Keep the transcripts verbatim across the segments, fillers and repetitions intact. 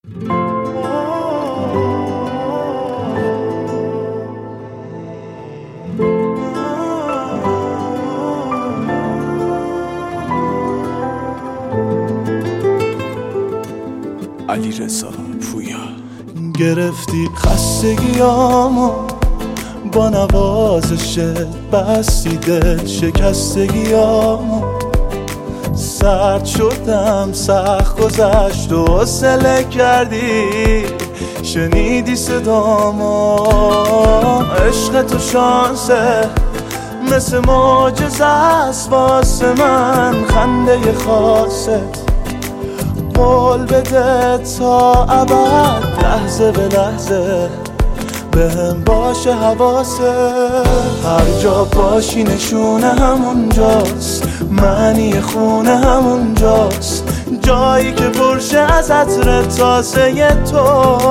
علیرضا پویا. گرفتی خستگیامو با نوازشت، بستی دل شکستگیامو، سرد شدم سخت گذشت و حوصله کردی، شنیدی صدامو. عشق تو شانسه مثل معجزه است واسه من، خنده خاصت قول بده تا ابد، لحظه به لحظه بهم باشه حواسه. هر جا باشی نشونه همونجاست، معنی خونه همونجاست، جایی که پرشه از عطر تازه تو.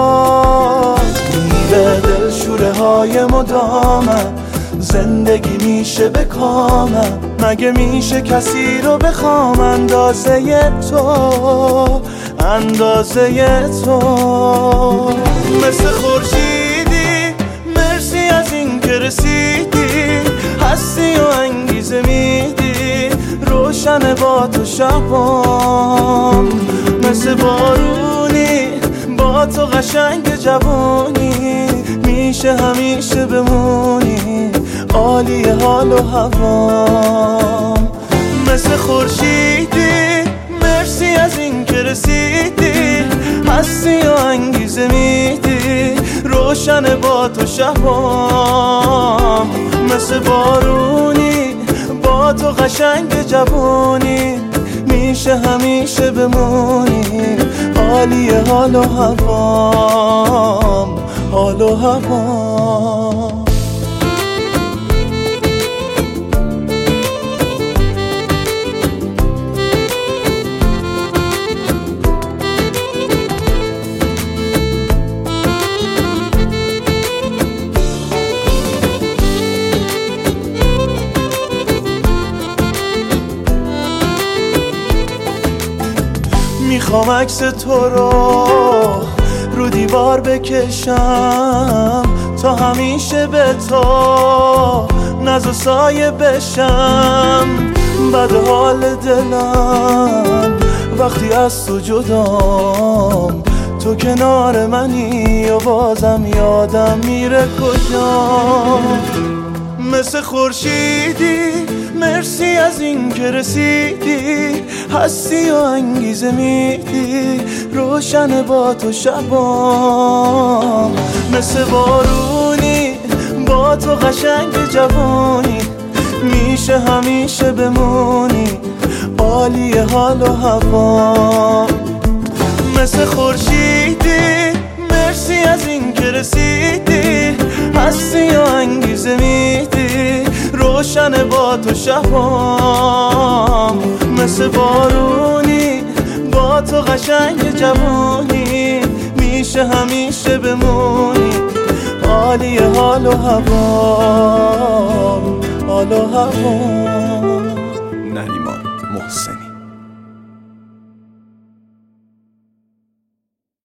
میره دل شوره های مدامم، زندگی میشه به کامم، مگه میشه کسی رو بخوام اندازه تو، اندازه تو. مثل خورشیدی مرسی از این که رسیدی، هستی و انگیزه میدی، روشن با تو شبام. مثل بارونی با تو قشنگ جوانی، میشه همیشه بمونی، عالی حال و هوام. مثل خورشیدی مرسی از این که رسیدی، هستی و انگیزه میدی، روشن با تو شبام. مثل بارونی با تو قشنگ جوانی، میشه همیشه بمونی، عالی حال و هوام، حال و هوام. میخوام عکس تو رو رو دیوار بکشم، تا همیشه به تو ناز و سایه بشم. بد حال دلم وقتی از تو جدام، تو کنار منی و بازم یادم میره کجام. مثل خورشیدی مرسی از این که رسیدی، هستی و انگیزه میدی، روشن با تو شبام. مثل بارونی با تو قشنگ جوانی، میشه همیشه بمونی، عالی حال و هوام. مثل خورشیدی مرسی از این که رسیدی، هستی و انگیزه میدی، روشن با تو شبام. مثل بارونی با تو قشنگ جوانی، میشه همیشه بمونی، عالی حال و هوام، حال و هوام. نریمان محسن.